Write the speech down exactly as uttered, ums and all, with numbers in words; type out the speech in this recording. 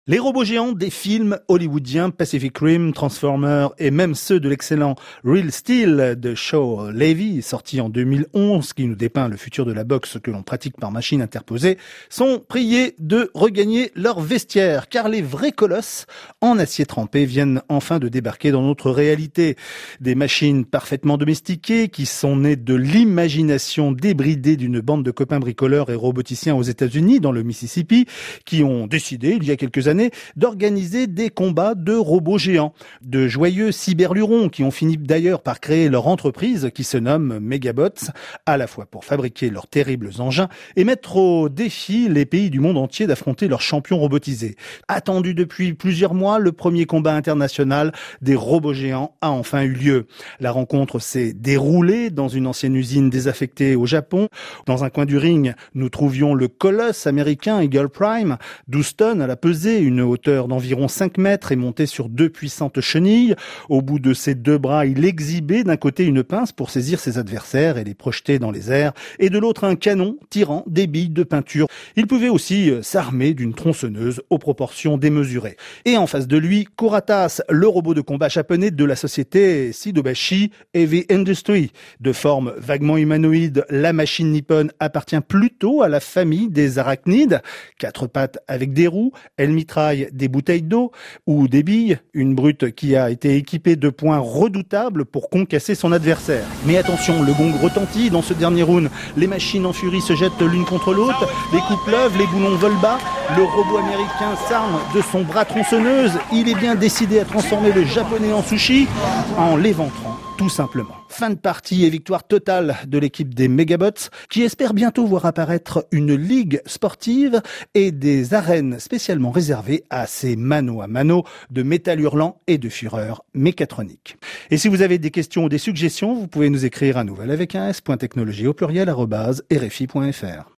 Les robots géants des films hollywoodiens Pacific Rim, Transformers et même ceux de l'excellent Real Steel de Shaw Levy, sorti en deux mille onze, qui nous dépeint le futur de la boxe que l'on pratique par machine interposée, sont priés de regagner leur vestiaire, car les vrais colosses en acier trempé viennent enfin de débarquer dans notre réalité. Des machines parfaitement domestiquées qui sont nées de l'imagination débridée d'une bande de copains bricoleurs et roboticiens aux États-Unis, dans le Mississippi, qui ont décidé, il y a quelques années, d'organiser des combats de robots géants, de joyeux cyberlurons qui ont fini d'ailleurs par créer leur entreprise qui se nomme Megabots, à la fois pour fabriquer leurs terribles engins et mettre au défi les pays du monde entier d'affronter leurs champions robotisés. Attendu depuis plusieurs mois, le premier combat international des robots géants a enfin eu lieu. La rencontre s'est déroulée dans une ancienne usine désaffectée au Japon. Dans un coin du ring, nous trouvions le colosse américain Eagle Prime, douze tonnes à la pesée, une hauteur d'environ cinq mètres et monté sur deux puissantes chenilles. Au bout de ses deux bras, il exhibait d'un côté une pince pour saisir ses adversaires et les projeter dans les airs, et de l'autre un canon tirant des billes de peinture. Il pouvait aussi s'armer d'une tronçonneuse aux proportions démesurées. Et en face de lui, Kuratas, le robot de combat japonais de la société Sidobashi Heavy Industry. De forme vaguement humanoïde, la machine nippone appartient plutôt à la famille des arachnides. Quatre pattes avec des roues, elle mitraille des bouteilles d'eau ou des billes, une brute qui a été équipée de poings redoutables pour concasser son adversaire. Mais attention, le gong retentit dans ce dernier round. Les machines en furie se jettent l'une contre l'autre, les coups pleuvent, les boulons volent bas. Le robot américain s'arme de son bras tronçonneuse. Il est bien décidé à transformer le japonais en sushi en l'éventrant, tout simplement. Fin de partie et victoire totale de l'équipe des Megabots, qui espère bientôt voir apparaître une ligue sportive et des arènes spécialement réservées à ces mano à mano de métal hurlant et de fureur mécatronique. Et si vous avez des questions ou des suggestions, vous pouvez nous écrire à nouvelle avec un s.technologie au pluriel arobase rfi point fr.